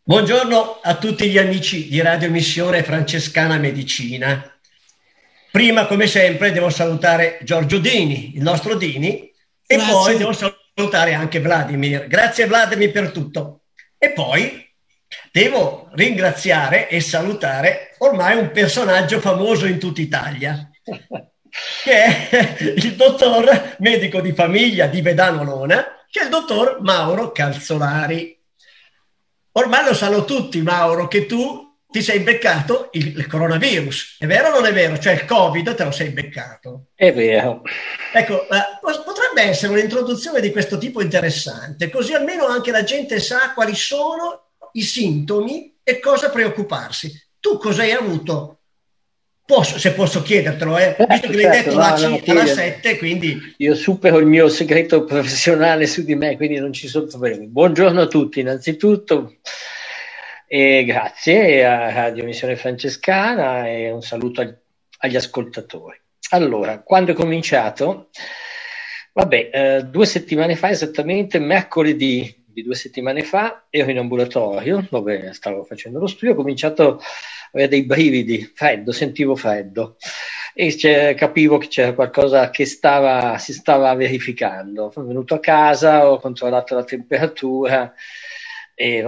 Buongiorno a tutti gli amici di Radio Missione Francescana Medicina. Prima, come sempre, devo salutare Giorgio Dini, il nostro Dini, e Grazie. poi devo salutare anche Vladimir. Grazie Vladimir per tutto. E poi devo ringraziare e salutare ormai un personaggio famoso in tutta Italia, che è il dottor medico di famiglia di Vedano Lona, che è il dottor Mauro Calzolari. Ormai lo sanno tutti, Mauro, che tu ti sei beccato il coronavirus. È vero o non è vero? Cioè il Covid te lo sei beccato. È vero. Ecco, potrebbe essere un'introduzione di questo tipo interessante, così almeno anche la gente sa quali sono i sintomi e cosa preoccuparsi. Tu cosa hai avuto? Se posso chiedertelo, visto che l'hai detto alla 7, quindi... Io supero il mio segreto professionale su di me, quindi non ci sono problemi. Buongiorno a tutti innanzitutto e grazie a Radio Missione Francescana e un saluto agli ascoltatori. Allora, quando è cominciato? 2 settimane fa, esattamente mercoledì di 2 settimane fa, ero in ambulatorio dove stavo facendo lo studio, ho cominciato avere dei brividi, sentivo freddo e capivo che c'era qualcosa che si stava verificando. Sono venuto a casa, ho controllato la temperatura e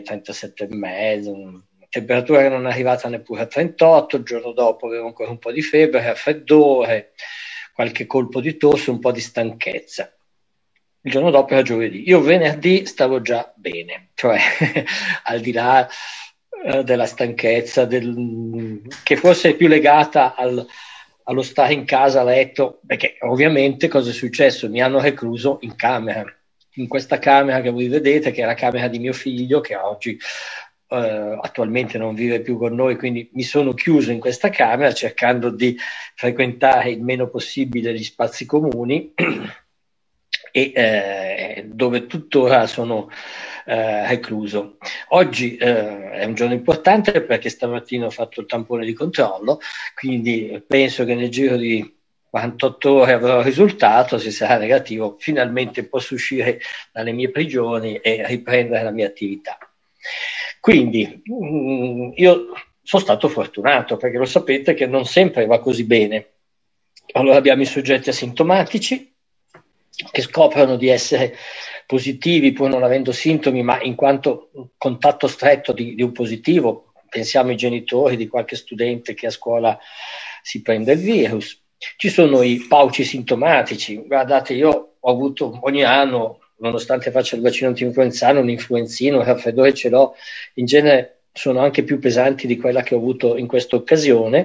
37,5, temperatura che non è arrivata neppure a 38, il giorno dopo avevo ancora un po' di febbre, raffreddore, qualche colpo di tosse, un po' di stanchezza. Il giorno dopo era giovedì, io venerdì stavo già bene, cioè al di là della stanchezza, che forse è più legata allo stare in casa a letto, perché ovviamente cosa è successo? Mi hanno recluso in camera, in questa camera che voi vedete, che è la camera di mio figlio, che oggi attualmente non vive più con noi, quindi mi sono chiuso in questa camera cercando di frequentare il meno possibile gli spazi comuni e dove tuttora sono recluso. Oggi è un giorno importante perché stamattina ho fatto il tampone di controllo, quindi penso che nel giro di 48 ore avrò il risultato. Se sarà negativo finalmente posso uscire dalle mie prigioni e riprendere la mia attività. Quindi io sono stato fortunato, perché lo sapete che non sempre va così bene. Allora abbiamo i soggetti asintomatici che scoprono di essere positivi pur non avendo sintomi, ma in quanto contatto stretto di un positivo. Pensiamo ai genitori di qualche studente che a scuola si prende il virus. Ci sono i pauci sintomatici. Guardate, io ho avuto ogni anno, nonostante faccia il vaccino anti-influenzano, un influenzino, un raffreddore ce l'ho. In genere sono anche più pesanti di quella che ho avuto in questa occasione,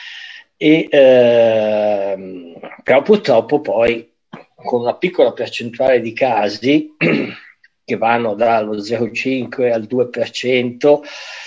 però purtroppo poi con una piccola percentuale di casi che vanno dallo 0,5 al 2%,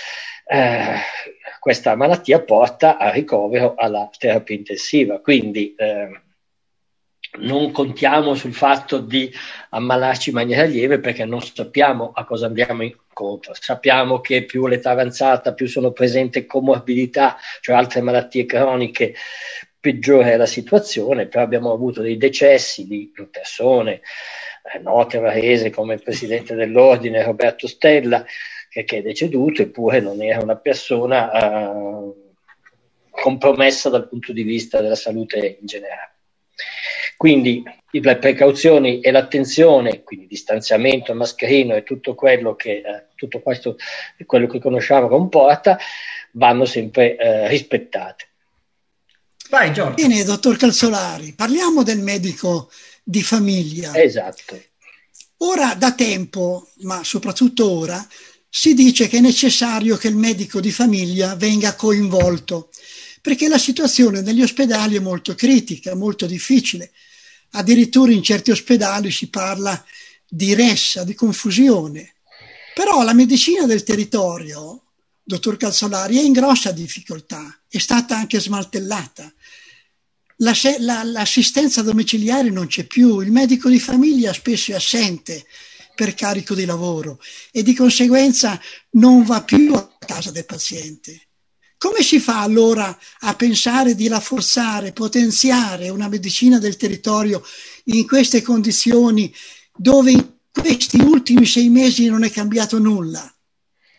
questa malattia porta al ricovero alla terapia intensiva. Quindi non contiamo sul fatto di ammalarci in maniera lieve, perché non sappiamo a cosa andiamo incontro. Sappiamo che più l'età avanzata, più sono presenti comorbidità, cioè altre malattie croniche, peggiore è la situazione. Però abbiamo avuto dei decessi di persone note a Varese, come il presidente dell'ordine Roberto Stella, che è deceduto, eppure non era una persona compromessa dal punto di vista della salute in generale. Quindi le precauzioni e l'attenzione, quindi distanziamento, mascherino e tutto quello che tutto questo, quello che conosciamo comporta, vanno sempre rispettate. Vai Giorgio. Bene, dottor Calzolari, parliamo del medico di famiglia. Esatto. Ora da tempo, ma soprattutto ora, si dice che è necessario che il medico di famiglia venga coinvolto, perché la situazione negli ospedali è molto critica, molto difficile. Addirittura in certi ospedali si parla di ressa, di confusione. Però la medicina del territorio, dottor Calzolari, è in grossa difficoltà, è stata anche smantellata. L'assistenza domiciliare non c'è più, il medico di famiglia spesso è assente per carico di lavoro e di conseguenza non va più a casa del paziente. Come si fa allora a pensare di rafforzare, potenziare una medicina del territorio in queste condizioni dove in questi ultimi 6 mesi non è cambiato nulla?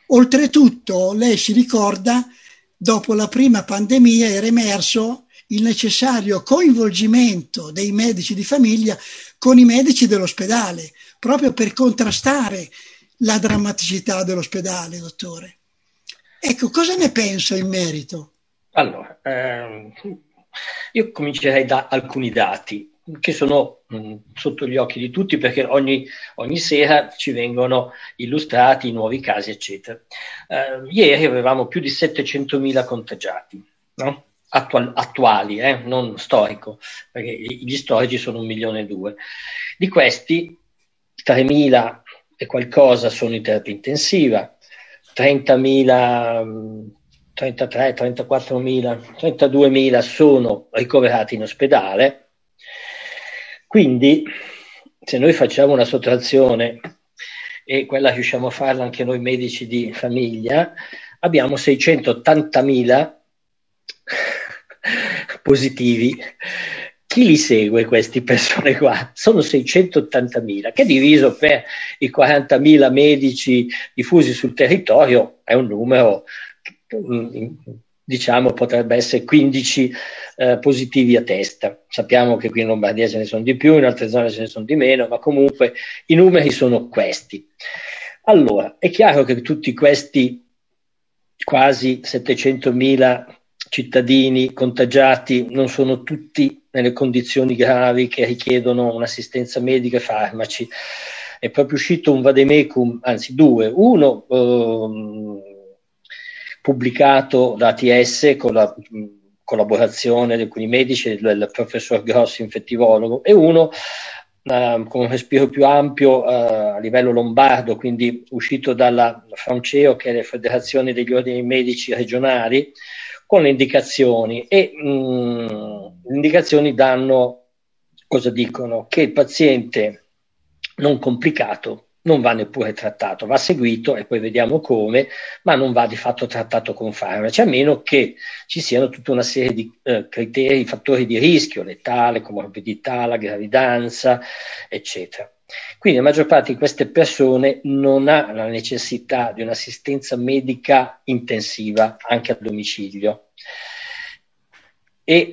Oltretutto, lei si ricorda, dopo la prima pandemia era emerso il necessario coinvolgimento dei medici di famiglia con i medici dell'ospedale, proprio per contrastare la drammaticità dell'ospedale, dottore. Ecco, cosa ne pensa in merito? Allora, io comincerei da alcuni dati che sono sotto gli occhi di tutti, perché ogni sera ci vengono illustrati i nuovi casi, eccetera. Ieri avevamo più di 700.000 contagiati, no? Attuali, non storico, perché gli storici sono 1,2 milioni. Di questi 3.000 e qualcosa sono in terapia intensiva, 30.000, 33, 34.000, 32.000 sono ricoverati in ospedale. Quindi, se noi facciamo una sottrazione, e quella riusciamo a farla anche noi medici di famiglia, abbiamo 680.000 positivi. Chi li segue queste persone qua? Sono 680.000, che diviso per i 40.000 medici diffusi sul territorio è un numero, diciamo, potrebbe essere 15 positivi a testa. Sappiamo che qui in Lombardia ce ne sono di più, in altre zone ce ne sono di meno, ma comunque i numeri sono questi. Allora, è chiaro che tutti questi quasi 700.000 cittadini contagiati non sono tutti nelle condizioni gravi che richiedono un'assistenza medica e farmaci. È proprio uscito un vademecum, anzi due, uno pubblicato da ATS con la collaborazione di alcuni medici, del professor Grossi, infettivologo, e uno con un respiro più ampio a livello lombardo, quindi uscito dalla Franceo, che è la Federazione degli Ordini Medici Regionali, con le indicazioni. E le indicazioni danno, cosa dicono? Che il paziente non complicato non va neppure trattato, va seguito, e poi vediamo come, ma non va di fatto trattato con farmaci, a meno che ci siano tutta una serie di criteri, fattori di rischio, l'età, le comorbidità, la gravidanza, eccetera. Quindi la maggior parte di queste persone non ha la necessità di un'assistenza medica intensiva anche a domicilio. E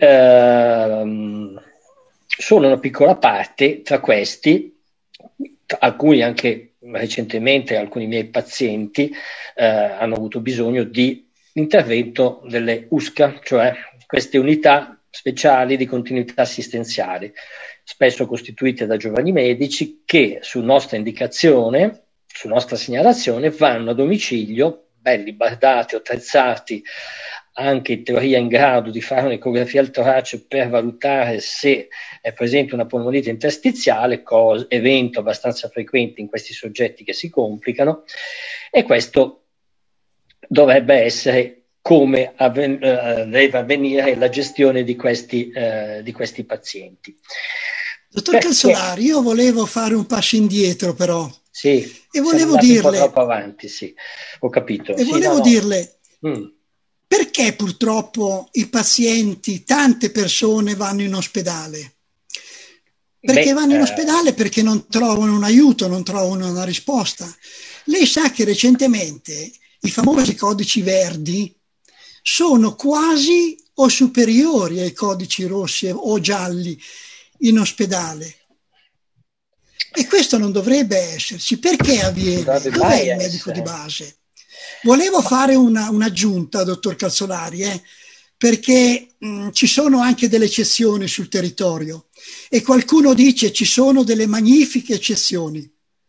sono una piccola parte tra questi, alcuni anche recentemente, alcuni miei pazienti hanno avuto bisogno di intervento delle USCA, cioè queste unità speciali di continuità assistenziale, spesso costituite da giovani medici che su nostra indicazione, su nostra segnalazione, vanno a domicilio, belli bardati, attrezzati, anche in teoria in grado di fare un'ecografia al torace per valutare se è presente una polmonite interstiziale, evento abbastanza frequente in questi soggetti che si complicano, e questo dovrebbe essere come deve avvenire la gestione di questi pazienti. Dottor Calzolari, io volevo fare un passo indietro, però. Sì, e volevo dirle un po' troppo avanti, sì, ho capito. E volevo dirle perché purtroppo i pazienti, tante persone vanno in ospedale? Perché vanno in ospedale perché non trovano un aiuto, non trovano una risposta. Lei sa che recentemente i famosi codici verdi sono quasi o superiori ai codici rossi o gialli in ospedale. E questo non dovrebbe esserci. Perché avviene? Dov'è il medico di base? Volevo fare un'aggiunta, dottor Calzolari, perché ci sono anche delle eccezioni sul territorio e qualcuno dice ci sono delle magnifiche eccezioni,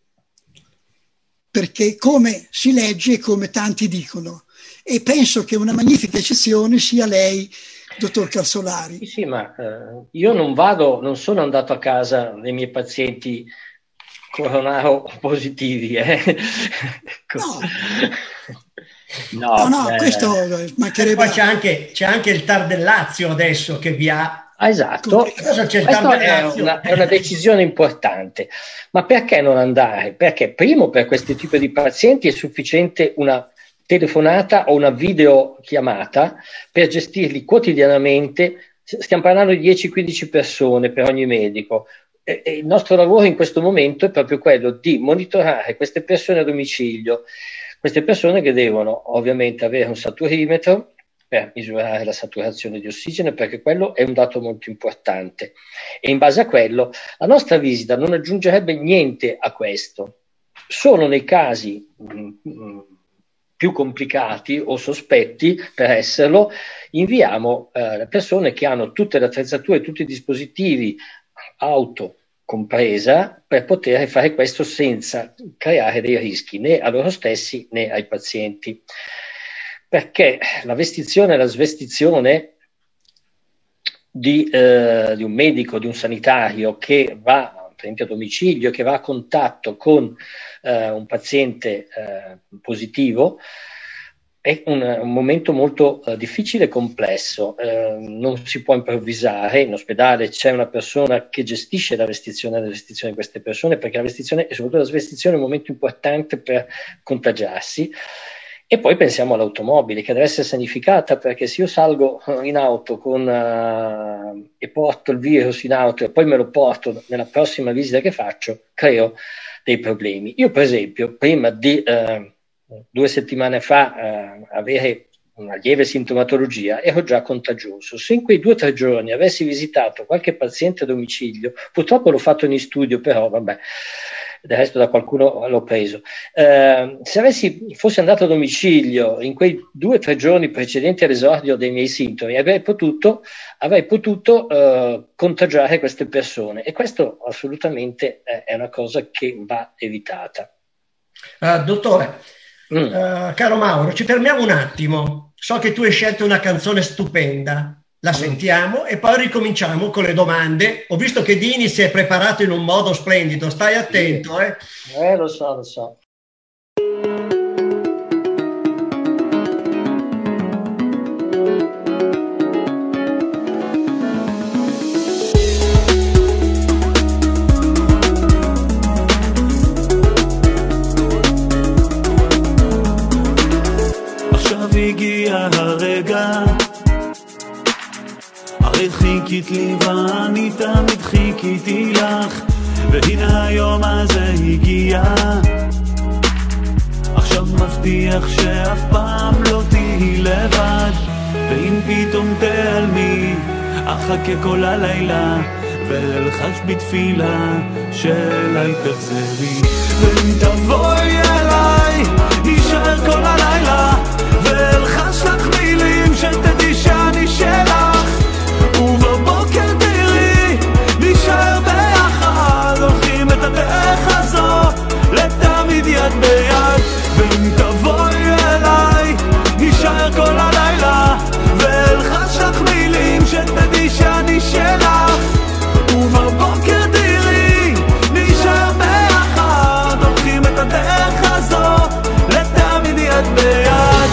perché come si legge e come tanti dicono, e penso che una magnifica eccezione sia lei, dottor Calzolari. Sì, ma io non sono andato a casa dei miei pazienti coronaro positivi, No, questo mancherebbe. Poi c'è anche il TAR del Lazio adesso che vi ha. Esatto, Cosa c'è il TAR del Lazio? È una decisione importante. Ma perché non andare? Perché primo, per questo tipo di pazienti è sufficiente una telefonata o una videochiamata per gestirli quotidianamente. Stiamo parlando di 10-15 persone per ogni medico. E il nostro lavoro in questo momento è proprio quello di monitorare queste persone a domicilio, Queste persone che devono ovviamente avere un saturimetro per misurare la saturazione di ossigeno, perché quello è un dato molto importante, e in base a quello la nostra visita non aggiungerebbe niente a questo. Solo nei casi più complicati o sospetti per esserlo, inviamo persone che hanno tutte le attrezzature, tutti i dispositivi, auto compresa, per poter fare questo senza creare dei rischi né a loro stessi né ai pazienti. Perché la vestizione e la svestizione di un medico, di un sanitario che va, per esempio a domicilio, che va a contatto con un paziente positivo, è un momento molto difficile e complesso. Non si può improvvisare. In ospedale c'è una persona che gestisce la vestizione di queste persone, perché la vestizione, e soprattutto la svestizione, è un momento importante per contagiarsi. E poi pensiamo all'automobile, che deve essere sanificata, perché se io salgo in auto e porto il virus in auto e poi me lo porto nella prossima visita che faccio, creo dei problemi. Io, per esempio, prima di 2 settimane fa avere una lieve sintomatologia, ero già contagioso. Se in quei 2 o 3 giorni avessi visitato qualche paziente a domicilio, purtroppo l'ho fatto in studio, però vabbè, del resto da qualcuno l'ho preso. Se fossi andato a domicilio in quei 2 o 3 giorni precedenti all'esordio dei miei sintomi, avrei potuto contagiare queste persone, e questo assolutamente è una cosa che va evitata. Dottore, caro Mauro, ci fermiamo un attimo. So che tu hai scelto una canzone stupenda. La sentiamo e poi ricominciamo con le domande. Ho visto che Dini si è preparato in un modo splendido, stai attento. Lo so. עכשיו הגיע הרגע, הרי חיכית לי ואני תמיד חיכיתי לך, והנה היום הזה הגיע. עכשיו מבטיח שאף פעם לא תהי לבד, ואם פתאום תעלמי אחכה כל הלילה ואלחש בתפילה שאליי תחזרי, ואם תבואי אליי נשאר כל הלילה ואלחש לך מילים שתדעי שאני שלך, ובבוקר תראי נשאר ביחד, הולכים את הדרך הזו לתמיד יד ביד, ואם תבואי אליי נשאר כל הלילה ואלחש לך מילים שתדעי שאני שלך, ובבוקר תראי נשאר ביחד, הולכים את הדרך הזו לתמיד יד ביד.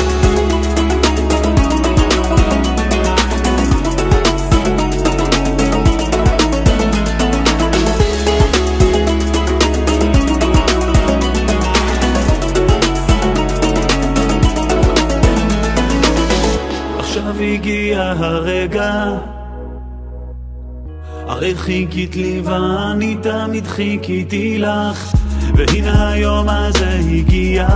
עכשיו הגיע הרגע, הרי חיכית לי ואני תמיד חיכיתי לך, והנה היום הזה הגיע.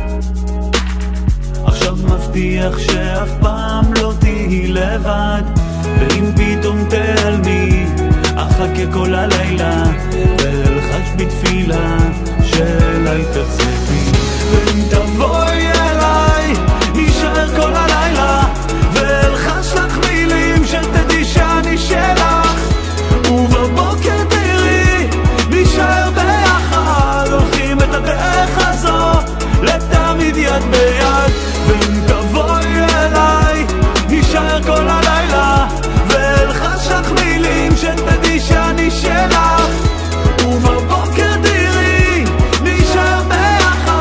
עכשיו מבטיח שאף פעם לא תהי לבד, ואם פתאום תעלמי אחכה כל הלילה ואלחש בתפילה שאליי תחזרי, ואם תבואי אליי נשאר כל הלילה ואלחש לך מילים שתדעי שאני שלך, ובבוקר תראי נשאר ביחד, הולכים את הדרך הזו לתמיד יד ביד, ואם תבואי אליי נשאר כל הלילה ואלחש לך מילים שתדעי שאני שלך, ובבוקר תראי נשאר ביחד,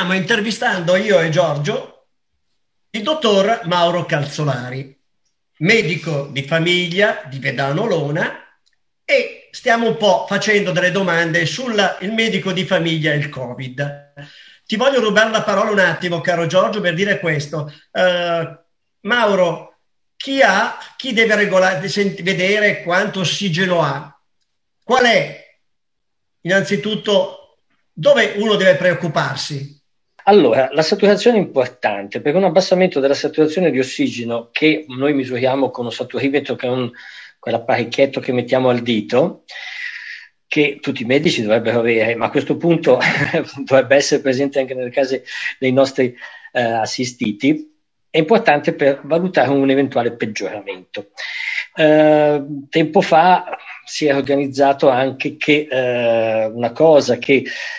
stiamo intervistando io e Giorgio il dottor Mauro Calzolari, medico di famiglia di Vedano Lona, e stiamo un po' facendo delle domande sul medico di famiglia e il Covid. Ti voglio rubare la parola un attimo, caro Giorgio, per dire questo. Mauro, chi deve vedere quanto ossigeno ha? Qual è, innanzitutto, dove uno deve preoccuparsi? Allora, la saturazione è importante, perché un abbassamento della saturazione di ossigeno, che noi misuriamo con un saturimetro, che è quell'apparecchietto che mettiamo al dito, che tutti i medici dovrebbero avere, ma a questo punto dovrebbe essere presente anche nelle case dei nostri assistiti, è importante per valutare un eventuale peggioramento. Tempo fa si è organizzato anche che una cosa, che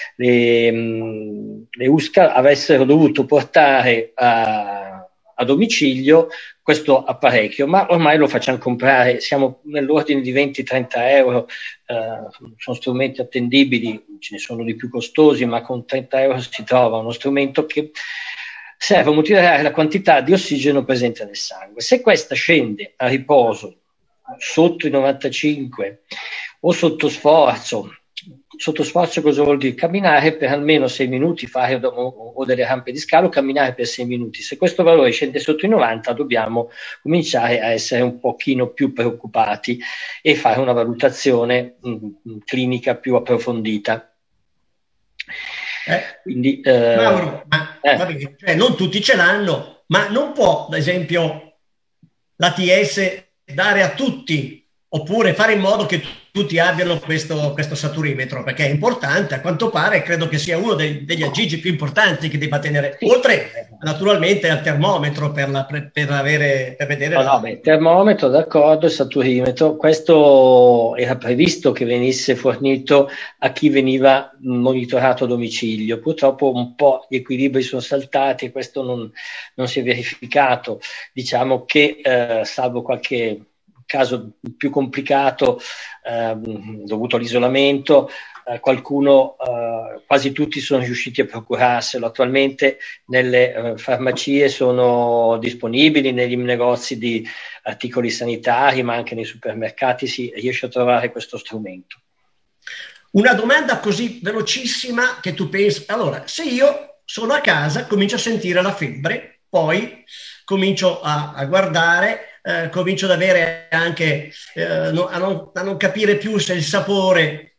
le USCA avessero dovuto portare a domicilio questo apparecchio, ma ormai lo facciamo comprare, siamo nell'ordine di 20-30 euro, sono strumenti attendibili, ce ne sono di più costosi, ma con 30 euro si trova uno strumento che serve a monitorare la quantità di ossigeno presente nel sangue. Se questa scende a riposo sotto i 95 o sotto sforzo cosa vuol dire? Camminare per almeno 6 minuti, fare o delle rampe di scalo, camminare per 6 minuti. Se questo valore scende sotto i 90, dobbiamo cominciare a essere un pochino più preoccupati e fare una valutazione clinica più approfondita. Quindi, Mauro, va bene, cioè non tutti ce l'hanno, ma non può, ad esempio, l'ATS dare a tutti, oppure fare in modo che tutti abbiano questo saturimetro, perché è importante, a quanto pare credo che sia uno degli aggeggi più importanti che debba tenere, oltre naturalmente al termometro per vedere. No, termometro, d'accordo, il saturimetro, questo era previsto che venisse fornito a chi veniva monitorato a domicilio. Purtroppo un po' gli equilibri sono saltati e questo non si è verificato. Diciamo che salvo qualche caso più complicato dovuto all'isolamento, qualcuno, quasi tutti sono riusciti a procurarselo. Attualmente nelle farmacie sono disponibili, negli negozi di articoli sanitari, ma anche nei supermercati si riesce a trovare questo strumento. Una domanda così velocissima che tu pensi, allora, se io sono a casa, comincio a sentire la febbre, poi comincio a guardare, comincio ad avere anche a non capire più se il sapore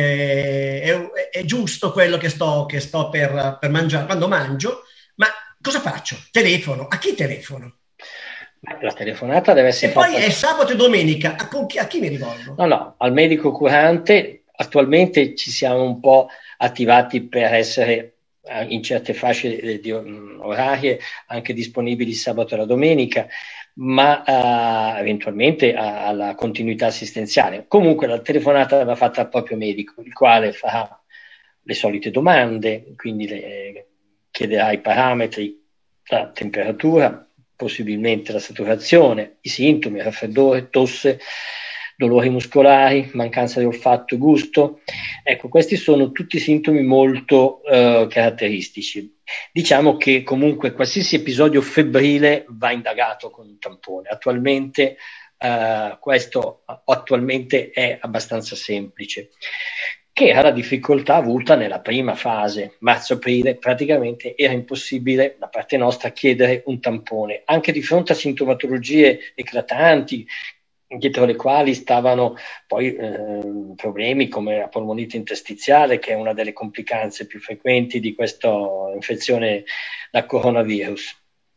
è giusto quello che sto per mangiare quando mangio, ma cosa faccio? Telefono? A chi telefono? La telefonata deve essere fatta. E poi è sabato e domenica, a chi mi rivolgo? No, al medico curante. Attualmente ci siamo un po' attivati per essere in certe fasce orarie anche disponibili sabato e la domenica, ma eventualmente alla continuità assistenziale. Comunque la telefonata va fatta al proprio medico, il quale farà le solite domande, quindi chiederà i parametri, la temperatura, possibilmente la saturazione, i sintomi, raffreddore, tosse, dolori muscolari, mancanza di olfatto e gusto. Ecco, questi sono tutti sintomi molto caratteristici. Diciamo che comunque qualsiasi episodio febbrile va indagato con un tampone. Attualmente questo è abbastanza semplice, che era la difficoltà avuta nella prima fase, marzo-aprile. Praticamente era impossibile da parte nostra chiedere un tampone, anche di fronte a sintomatologie eclatanti, dietro le quali stavano poi problemi come la polmonite interstiziale, che è una delle complicanze più frequenti di questa infezione da coronavirus.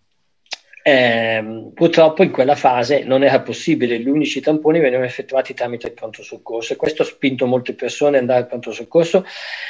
Purtroppo in quella fase non era possibile, gli unici tamponi venivano effettuati tramite il pronto soccorso, e questo ha spinto molte persone ad andare al pronto soccorso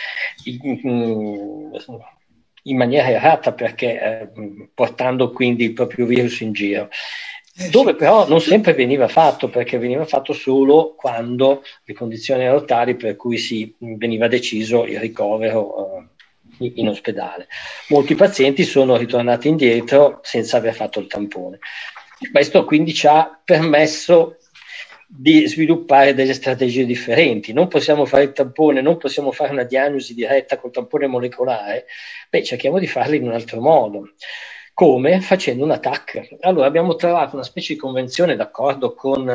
in maniera errata, perché portando quindi il proprio virus in giro. Dove però non sempre veniva fatto, perché veniva fatto solo quando le condizioni erano tali per cui veniva deciso il ricovero in ospedale. Molti pazienti sono ritornati indietro senza aver fatto il tampone. Questo quindi ci ha permesso di sviluppare delle strategie differenti. Non possiamo fare il tampone, non possiamo fare una diagnosi diretta col tampone molecolare, cerchiamo di farlo in un altro modo. Come? Facendo un TAC. Allora abbiamo trovato una specie di convenzione d'accordo con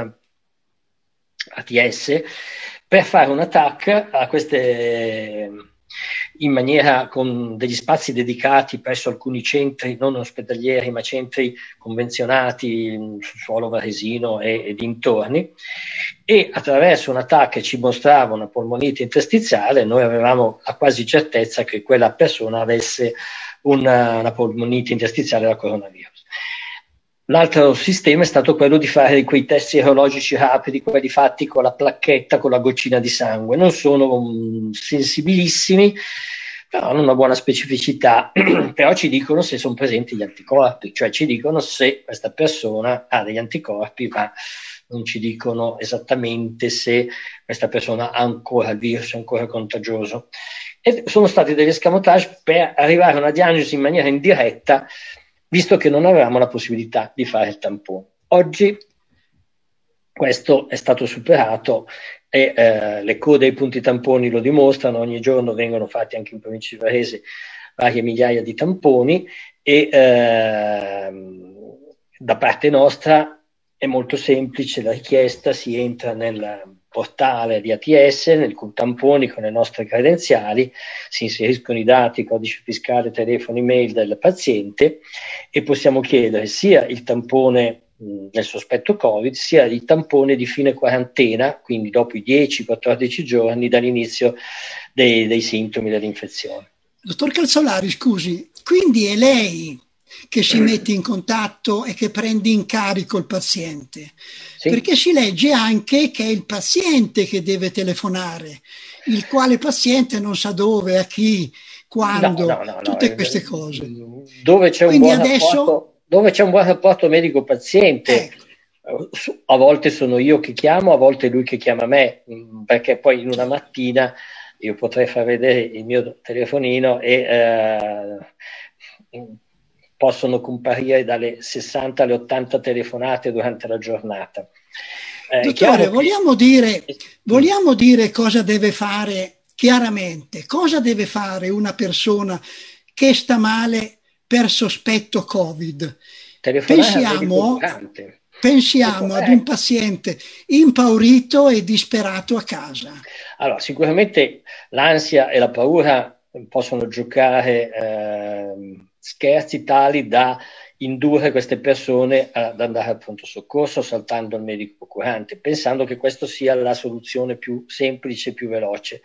ATS per fare un TAC a queste in maniera con degli spazi dedicati presso alcuni centri non ospedalieri ma centri convenzionati sul suolo varesino e dintorni, e attraverso un TAC che ci mostrava una polmonite interstiziale noi avevamo la quasi certezza che quella persona avesse una polmonite interstiziale da coronavirus. L'altro sistema è stato quello di fare quei test sierologici rapidi, quelli fatti con la placchetta, con la goccina di sangue. Non sono sensibilissimi, però hanno una buona specificità, però ci dicono se sono presenti gli anticorpi, cioè ci dicono se questa persona ha degli anticorpi, ma non ci dicono esattamente se questa persona ha ancora il virus, è ancora contagioso. E sono stati degli escamotage per arrivare a una diagnosi in maniera indiretta, visto che non avevamo la possibilità di fare il tampone. Oggi questo è stato superato e le code ai punti tamponi lo dimostrano, ogni giorno vengono fatti anche in provincia di Varese varie migliaia di tamponi e da parte nostra è molto semplice la richiesta, si entra nel portale di ATS, nel tamponi con le nostre credenziali, si inseriscono i dati, codice fiscale, telefono, email del paziente e possiamo chiedere sia il tampone del sospetto Covid, sia il tampone di fine quarantena, quindi dopo i 10-14 giorni dall'inizio dei sintomi dell'infezione. Dottor Calzolari, scusi, quindi è lei che si mette in contatto e che prende in carico il paziente? Sì. Perché si legge anche che è il paziente che deve telefonare, il quale paziente non sa dove, a chi, quando, tutte queste cose. Dove c'è un buon rapporto medico-paziente, a volte sono io che chiamo, a volte lui che chiama me, perché poi in una mattina io potrei far vedere il mio telefonino e possono comparire dalle 60 alle 80 telefonate durante la giornata. Dottore, vogliamo dire cosa deve fare chiaramente, cosa deve fare una che sta male per sospetto Covid? Pensiamo ad un paziente impaurito e disperato a casa. Allora, sicuramente l'ansia e la paura possono giocare scherzi tali da indurre queste persone ad andare al pronto soccorso saltando il medico curante, pensando che questo sia la soluzione più semplice e più veloce.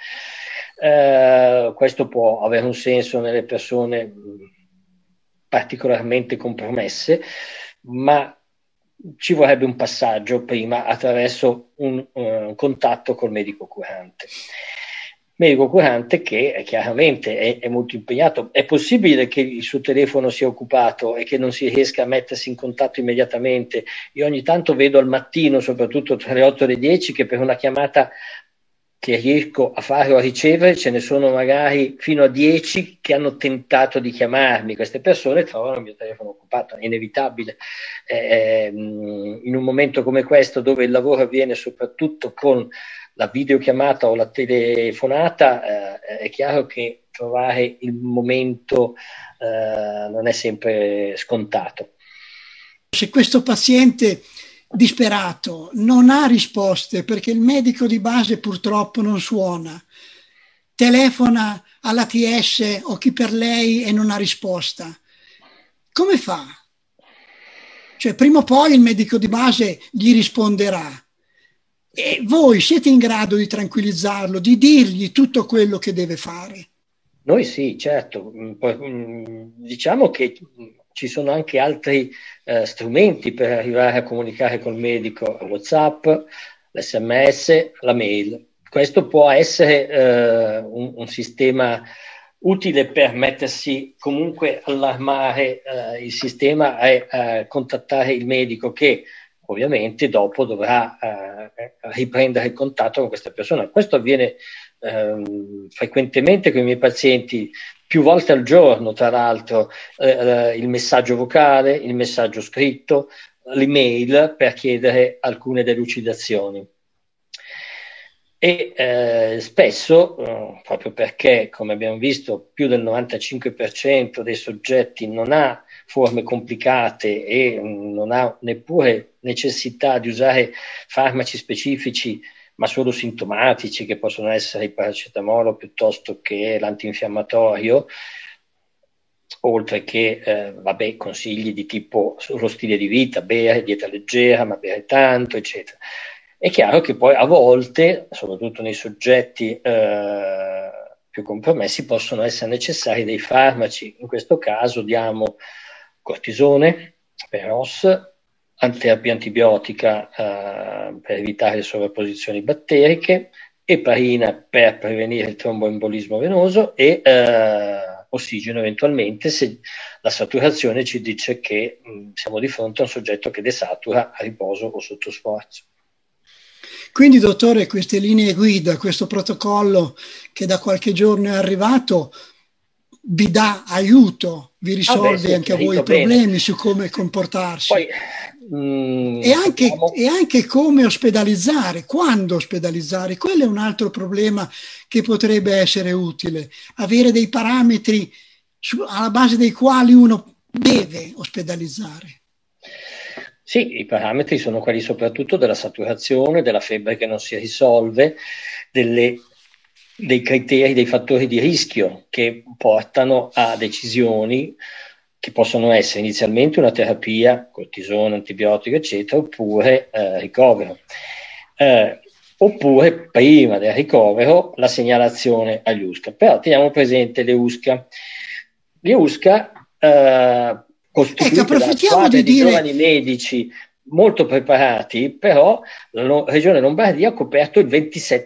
Questo può avere un senso nelle persone particolarmente compromesse, ma ci vorrebbe un passaggio prima attraverso un contatto col medico curante. Medico curante che chiaramente è molto impegnato. È possibile che il suo telefono sia occupato e che non si riesca a mettersi in contatto immediatamente. Io ogni tanto vedo al mattino, soprattutto tra le 8 e le 10, che per una chiamata che riesco a fare o a ricevere ce ne sono magari fino a 10 che hanno tentato di chiamarmi. Queste persone trovano il mio telefono occupato, è inevitabile. In un momento come questo, dove il lavoro avviene soprattutto con la videochiamata o la telefonata, è chiaro che trovare il momento non è sempre scontato. Se questo paziente disperato non ha risposte perché il medico di base purtroppo non suona, telefona all'ATS o chi per lei e non ha risposta, come fa? Cioè, prima o poi il medico di base gli risponderà. E voi siete in grado di tranquillizzarlo, di dirgli tutto quello che deve fare? Noi sì, certo. Diciamo che ci sono anche altri strumenti per arrivare a comunicare col medico: WhatsApp, l'SMS, la mail. Questo può essere un sistema utile per mettersi comunque allarmare il sistema e contattare il medico, che ovviamente dopo dovrà riprendere il contatto con questa persona. Questo avviene frequentemente con i miei pazienti, più volte al giorno, tra l'altro, il messaggio vocale, il messaggio scritto, l'email per chiedere alcune delucidazioni. E spesso, proprio perché, come abbiamo visto, più del 95% dei soggetti non ha forme complicate e non ha neppure necessità di usare farmaci specifici, ma solo sintomatici, che possono essere il paracetamolo piuttosto che l'antinfiammatorio, oltre che consigli di tipo sullo stile di vita, bere, dieta leggera, ma bere tanto, eccetera. È chiaro che poi a volte, soprattutto nei soggetti più compromessi, possono essere necessari dei farmaci. In questo caso diamo cortisone, Peros, terapia antibiotica per evitare le sovrapposizioni batteriche, eparina per prevenire il tromboembolismo venoso e ossigeno eventualmente se la saturazione ci dice che siamo di fronte a un soggetto che desatura a riposo o sotto sforzo. Quindi, dottore, queste linee guida, questo protocollo che da qualche giorno è arrivato, vi dà aiuto, vi risolve anche a voi i problemi su come comportarsi. Poi, e anche come ospedalizzare, quando ospedalizzare. Quello è un altro problema che potrebbe essere utile, avere dei parametri alla base dei quali uno deve ospedalizzare. Sì, i parametri sono quelli soprattutto della saturazione, della febbre che non si risolve, dei criteri, dei fattori di rischio che portano a decisioni che possono essere inizialmente una terapia, cortisone, antibiotico, eccetera, oppure ricovero. Oppure prima del ricovero la segnalazione agli USCA. Però teniamo presente le USCA. Le USCA costituite da squadre di giovani medici molto preparati, però la Regione Lombardia ha coperto il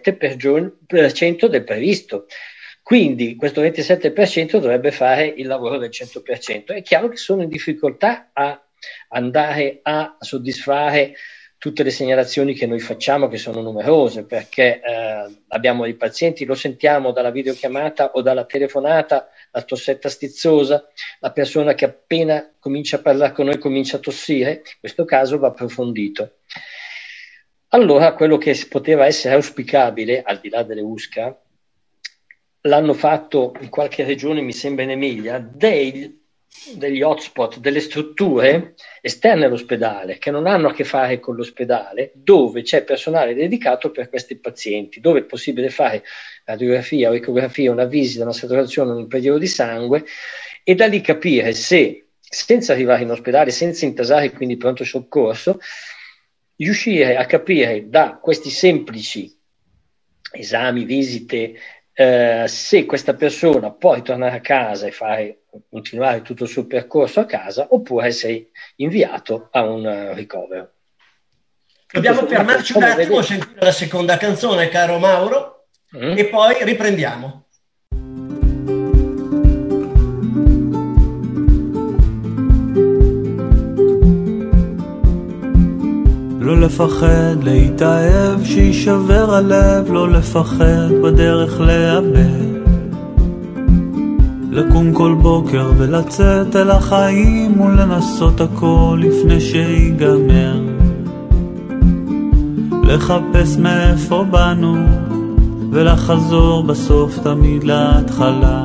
27% del previsto. Quindi questo 27% dovrebbe fare il lavoro del 100%. È chiaro che sono in difficoltà a andare a soddisfare tutte le segnalazioni che noi facciamo, che sono numerose, perché abbiamo dei pazienti, lo sentiamo dalla videochiamata o dalla telefonata, la tossetta stizzosa, la persona che appena comincia a parlare con noi comincia a tossire. In questo caso va approfondito. Allora, quello che poteva essere auspicabile, al di là delle USCA, l'hanno fatto in qualche regione, mi sembra in Emilia, degli hotspot, delle strutture esterne all'ospedale che non hanno a che fare con l'ospedale, dove c'è personale dedicato per questi pazienti, dove è possibile fare radiografia o ecografia, una visita, una saturazione, un prelievo di sangue, e da lì capire se, senza arrivare in ospedale, senza intasare quindi pronto soccorso, riuscire a capire da questi semplici esami, visite, se questa persona può ritornare a casa e continuare tutto il suo percorso a casa, oppure essere inviato a un ricovero. Dobbiamo fermarci un attimo, sentire la seconda canzone, caro Mauro, e poi riprendiamo. לא לפחד להתאהב, שישבר הלב, לא לפחד בדרך לאבד, לקום כל בוקר ולצאת אל החיים ולנסות הכל לפני שיגמר, לחפש מאיפה באנו ולחזור בסוף תמיד להתחלה,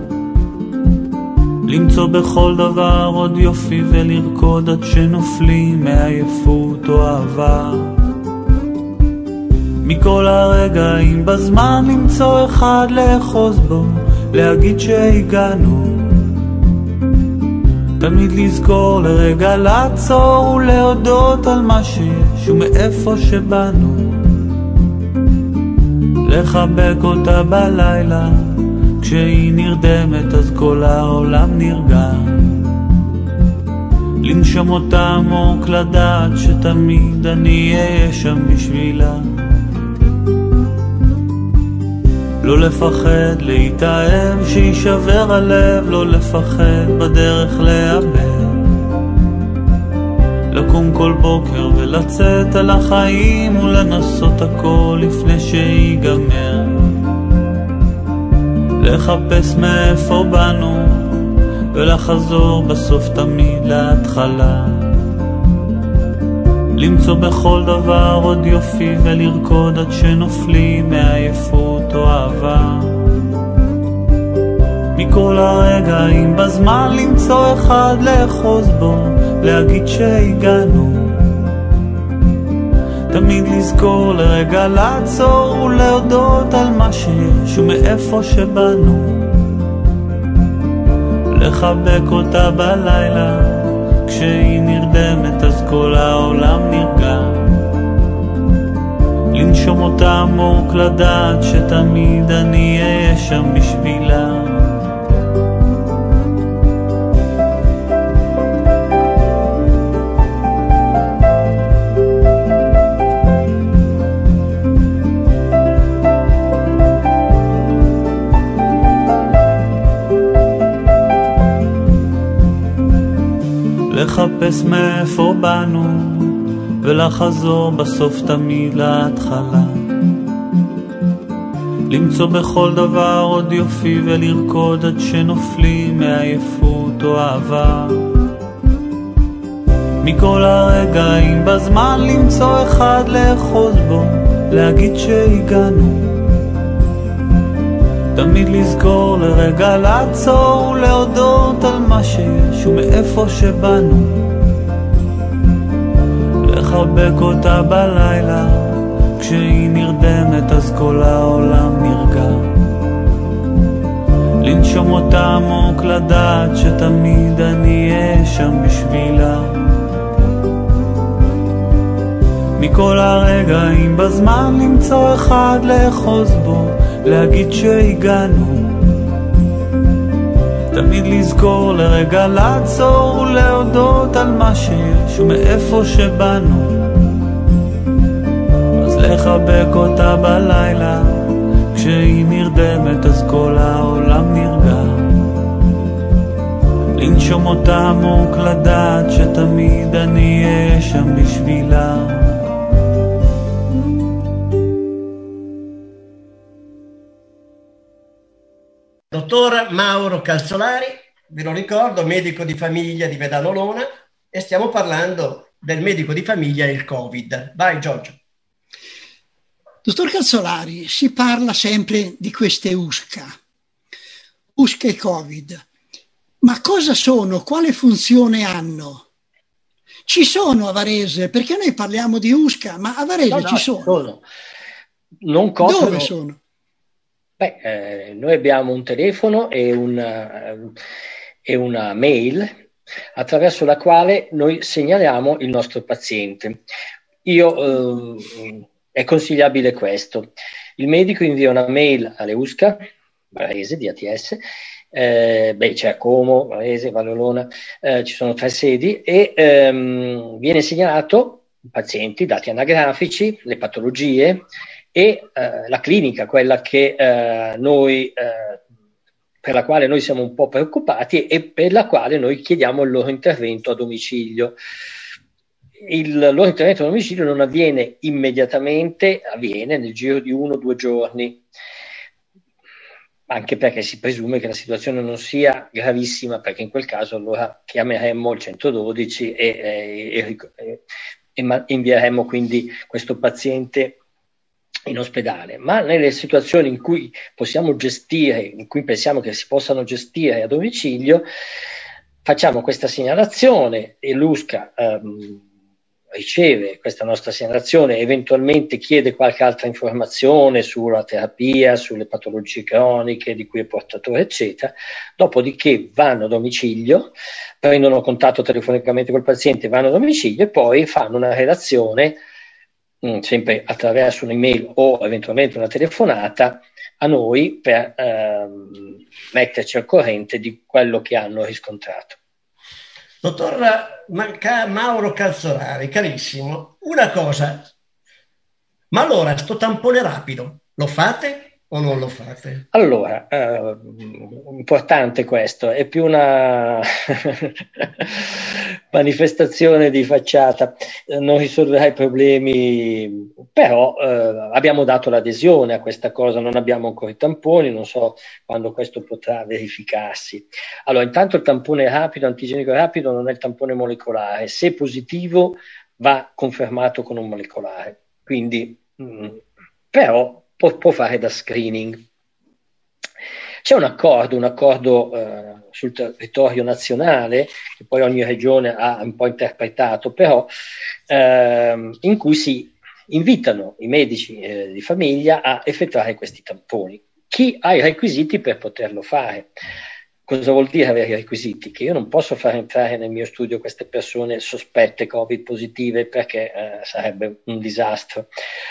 למצוא בכל דבר עוד יופי ולרקוד עד שנופלים מעייפות או אהבה, מכל הרגעים בזמן למצוא אחד לאחוז בו, להגיד שהגענו, תמיד לזכור לרגע לעצור ולהודות על מה שיש ומאיפה שבאנו, לחבק אותה בלילה כשהיא נרדמת אז כל העולם נרגע, לנשום אותה עמוק, לדעת שתמיד אני אהיה שם בשבילה, לא לפחד להתאהב, שישבר הלב, לא לפחד בדרך לאבד, לקום כל בוקר ולצאת על החיים ולנסות הכל לפני שיגמר, לחפש מאיפה באנו ולחזור בסוף תמיד להתחלה, למצוא בכל דבר עוד יופי ולרקוד עד שנופלים מעייפות או אהבה. מכל הרגעים בזמן למצוא אחד לאחוז בו, להגיד שהגענו. תמיד לזכור לרגע לעצור ולהודות על מה שיש ומאיפה שבאנו. לחבק אותה בלילה כשהיא נרדמת אז כל העולם נרגע. לנשום אותה עמוק לדעת שתמיד אני אהיה שם בשבילה. לחפש מאיפה באנו ולחזור בסוף תמיד להתחלה. למצוא בכל דבר עוד יופי ולרקוד עד שנופלים מעייפות או אהבה. מכל הרגעים בזמן למצוא אחד לאחוז בו, להגיד שהגענו. תמיד לזכור לרגע לעצור ולהודות על מה שיש ומאיפה שבאנו. לחבק אותה בלילה כשהיא נרדמת אז כל העולם נרגע. לנשום אותה עמוק לדעת שתמיד אני אהיה שם בשבילה. מכל הרגעים בזמן למצוא אחד לאחוז בו, להגיד שהגענו. תמיד לזכור לרגע לעצור ולהודות על מה שיש ומאיפה שבאנו. אז לחבק אותה בלילה כשהיא נרדמת אז כל העולם נרגע. לנשום אותה עמוק לדעת שתמיד אני אהיה שם בשבילה. Dottor Mauro Calzolari, ve lo ricordo, medico di famiglia di Vedano Lona, e stiamo parlando del medico di famiglia e il Covid. Vai Giorgio. Dottor Calzolari, si parla sempre di queste USCA e Covid. Ma cosa sono? Quale funzione hanno? Ci sono a Varese? Perché noi parliamo di USCA, ma a Varese ci sono. Non coprono. Dove sono? Noi abbiamo un telefono e una mail attraverso la quale noi segnaliamo il nostro paziente. È consigliabile questo. Il medico invia una mail alle USCA, Varese, di ATS, c'è a Como, Varese, Valolona, ci sono 3 sedi e viene segnalato i pazienti, i dati anagrafici, le patologie e la clinica, quella che noi per la quale noi siamo un po' preoccupati e per la quale noi chiediamo il loro intervento a domicilio. Il loro intervento a domicilio non avviene immediatamente, avviene nel giro di 1 o 2 giorni, anche perché si presume che la situazione non sia gravissima, perché in quel caso allora chiameremmo il 112 e invieremmo quindi questo paziente in ospedale. Ma nelle situazioni in cui possiamo gestire, in cui pensiamo che si possano gestire a domicilio, facciamo questa segnalazione e l'USCA riceve questa nostra segnalazione, eventualmente chiede qualche altra informazione sulla terapia, sulle patologie croniche di cui è portatore, eccetera. Dopodiché vanno a domicilio, prendono contatto telefonicamente col paziente, vanno a domicilio e poi fanno una relazione sempre attraverso un'email o eventualmente una telefonata a noi per metterci al corrente di quello che hanno riscontrato. Dottor Mauro Calzolari, carissimo, una cosa, ma allora sto tampone rapido lo fate o non lo fate? Allora, importante questo, è più una manifestazione di facciata, non risolverà i problemi, però abbiamo dato l'adesione a questa cosa, non abbiamo ancora i tamponi, non so quando questo potrà verificarsi. Allora, intanto il tampone rapido, antigenico rapido, non è il tampone molecolare, se positivo va confermato con un molecolare, quindi però può fare da screening. C'è un accordo sul territorio nazionale, che poi ogni regione ha un po' interpretato, però in cui si invitano i medici di famiglia a effettuare questi tamponi. Chi ha i requisiti per poterlo fare? Cosa vuol dire avere i requisiti? Che io non posso far entrare nel mio studio queste persone sospette Covid positive, perché sarebbe un disastro.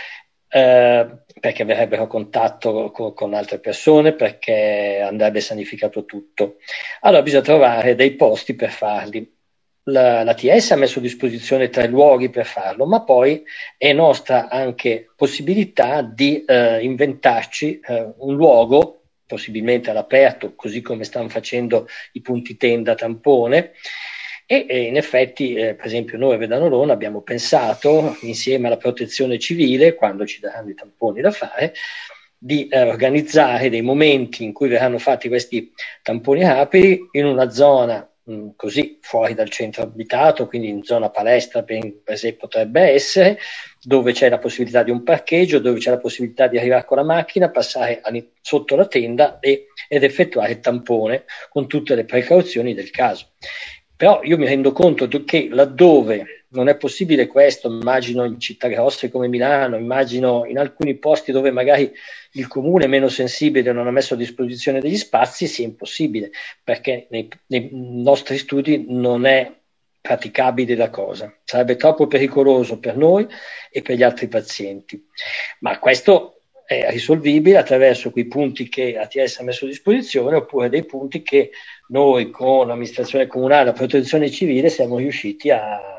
Perché avrebbero contatto con altre persone, perché andrebbe sanificato tutto. Allora bisogna trovare dei posti per farli. La TS ha messo a disposizione 3 luoghi per farlo, ma poi è nostra anche possibilità di inventarci un luogo, possibilmente all'aperto, così come stanno facendo i punti tenda tampone. E in effetti, per esempio, noi a Vedanolona abbiamo pensato, insieme alla Protezione Civile, quando ci daranno i tamponi da fare, di organizzare dei momenti in cui verranno fatti questi tamponi rapidi in una zona così fuori dal centro abitato, quindi in zona palestra, per esempio, potrebbe essere, dove c'è la possibilità di un parcheggio, dove c'è la possibilità di arrivare con la macchina, passare sotto la tenda ed effettuare il tampone con tutte le precauzioni del caso. Però io mi rendo conto che laddove non è possibile questo, immagino in città grosse come Milano, immagino in alcuni posti dove magari il comune è meno sensibile e non ha messo a disposizione degli spazi, sia impossibile, perché nei nostri studi non è praticabile la cosa. Sarebbe troppo pericoloso per noi e per gli altri pazienti. Ma questo è risolvibile attraverso quei punti che ATS ha messo a disposizione, oppure dei punti che noi con l'amministrazione comunale, la protezione civile, siamo riusciti a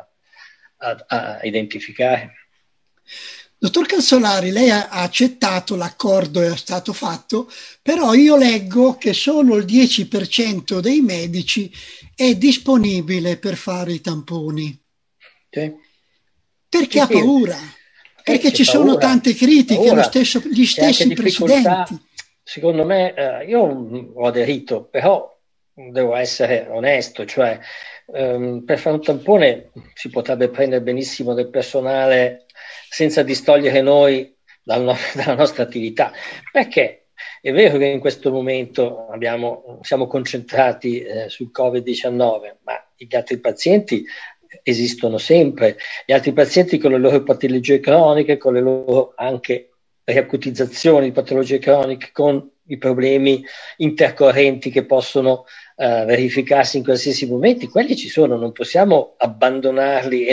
identificare. Dottor Canzolari, lei ha accettato l'accordo, è stato fatto, però io leggo che solo il 10% dei medici è disponibile per fare i tamponi. Sì. Perché ha paura? Perché ci sono tante critiche, gli stessi presidenti. Secondo me, io ho aderito, però devo essere onesto, cioè per fare un tampone si potrebbe prendere benissimo del personale senza distogliere noi dalla nostra attività, perché è vero che in questo momento siamo concentrati sul Covid-19, ma gli altri pazienti esistono sempre, gli altri pazienti con le loro patologie croniche, con le loro anche riacutizzazioni di patologie croniche, con i problemi intercorrenti che possono verificarsi in qualsiasi momento, quelli ci sono, non possiamo abbandonarli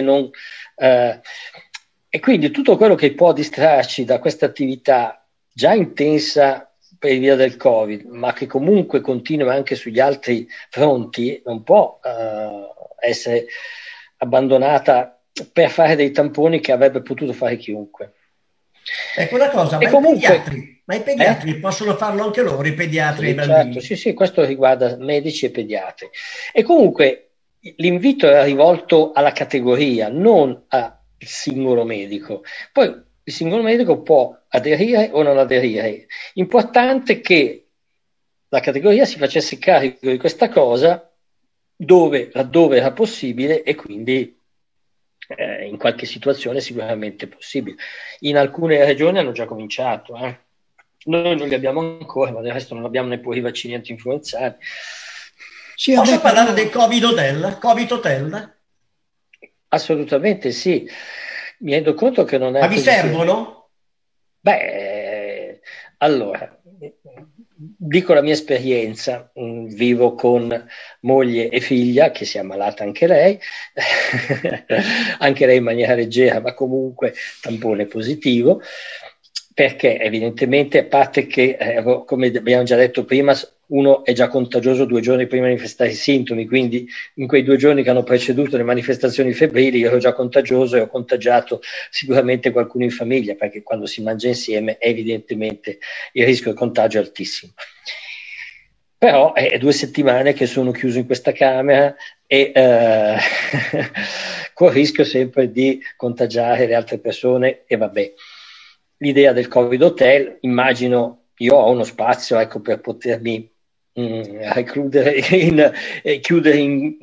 e quindi tutto quello che può distrarci da questa attività già intensa per via del Covid, ma che comunque continua anche sugli altri fronti, non può essere abbandonata per fare dei tamponi che avrebbe potuto fare chiunque. Ecco una cosa, ma i pediatri possono farlo anche loro, i pediatri e i bambini? Certo, sì, questo riguarda medici e pediatri. E comunque l'invito era rivolto alla categoria, non al singolo medico. Poi il singolo medico può aderire o non aderire. Importante che la categoria si facesse carico di questa cosa laddove era possibile, e quindi in qualche situazione sicuramente possibile. In alcune regioni hanno già cominciato, noi non li abbiamo ancora, ma del resto non abbiamo neppure i vaccini anti-influenzali. Sì, posso parlare del Covid Hotel? Assolutamente sì. Mi rendo conto che non è... Ma vi servono? Beh, allora, dico la mia esperienza, vivo con moglie e figlia, che si è ammalata anche lei, anche lei in maniera leggera, ma comunque tampone positivo, perché evidentemente, a parte che, come abbiamo già detto prima, uno è già contagioso 2 giorni prima di manifestare i sintomi, quindi in quei 2 giorni che hanno preceduto le manifestazioni febbrili io ero già contagioso e ho contagiato sicuramente qualcuno in famiglia, perché quando si mangia insieme evidentemente il rischio di contagio è altissimo. Però è 2 settimane che sono chiuso in questa camera e con il rischio sempre di contagiare le altre persone, e vabbè. L'idea del Covid Hotel, immagino, io ho uno spazio, ecco, per potermi chiudere in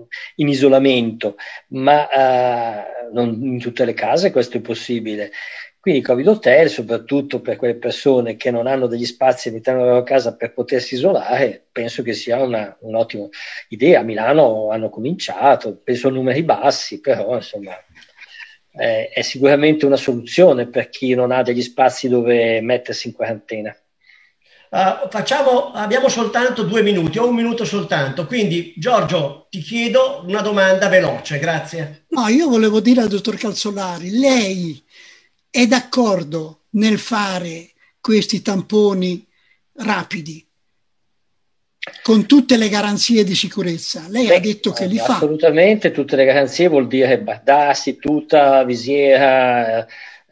in isolamento, ma non in tutte le case questo è possibile. Quindi i Covid hotel, soprattutto per quelle persone che non hanno degli spazi all'interno della loro casa per potersi isolare, penso che sia un'ottima idea. A Milano hanno cominciato, penso a numeri bassi, però insomma è sicuramente una soluzione per chi non ha degli spazi dove mettersi in quarantena. Abbiamo soltanto 2 minuti, o 1 minuto soltanto, quindi Giorgio ti chiedo una domanda veloce, grazie. No, io volevo dire al dottor Calzolari, lei è d'accordo nel fare questi tamponi rapidi con tutte le garanzie di sicurezza? Lei ha detto che li fa. Assolutamente, tutte le garanzie vuol dire bardassi, tuta, visiera,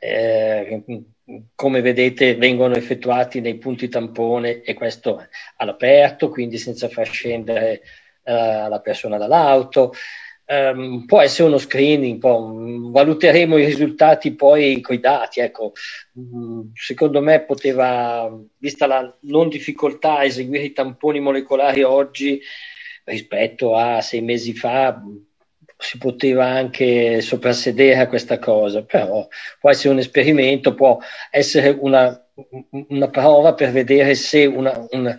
come vedete vengono effettuati nei punti tampone, e questo all'aperto, quindi senza far scendere la persona dall'auto. Può essere uno screening, valuteremo i risultati poi coi dati, ecco. Secondo me poteva, vista la non difficoltà a eseguire i tamponi molecolari oggi rispetto a 6 mesi fa, si poteva anche soprassedere a questa cosa, però può essere un esperimento, può essere una prova per vedere se una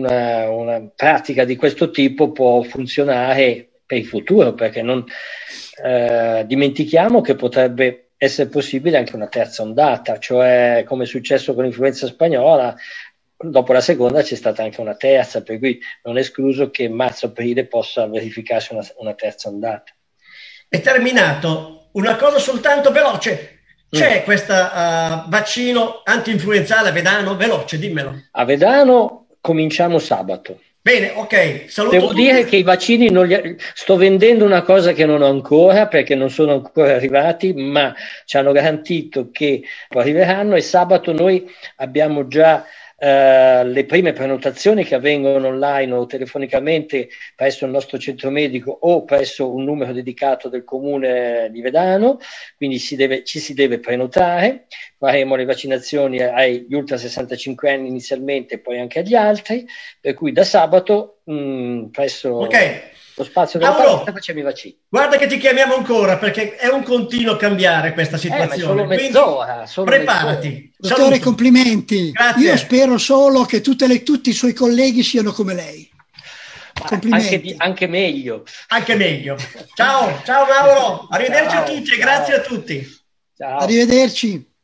pratica di questo tipo può funzionare per il futuro, perché non dimentichiamo che potrebbe essere possibile anche una terza ondata, cioè come è successo con l'influenza spagnola, dopo la seconda c'è stata anche una terza, per cui non è escluso che marzo-aprile possa verificarsi una terza ondata. È terminato. Una cosa soltanto veloce. C'è questo vaccino anti-influenzale a Vedano? Veloce, dimmelo. A Vedano cominciamo sabato. Bene, ok. Saluto Devo tutti. dire che i vaccini sto vendendo una cosa che non ho ancora, perché non sono ancora arrivati, ma ci hanno garantito che arriveranno, e sabato noi abbiamo già le prime prenotazioni che avvengono online o telefonicamente presso il nostro centro medico o presso un numero dedicato del comune di Vedano, quindi ci si deve prenotare. Faremo le vaccinazioni agli ultra 65 anni inizialmente, poi anche agli altri, per cui da sabato presso lo spazio della palestra facciamo i vaccini. Guarda che ti chiamiamo ancora, perché è un continuo cambiare questa situazione. Ma è solo mezz'ora. Preparati. Dottore, Saluto. complimenti. Grazie. Io spero solo che tutti i suoi colleghi siano come lei. Complimenti. Anche meglio. Anche meglio. Ciao Mauro. Arrivederci a tutti e grazie a tutti. Ciao. Arrivederci.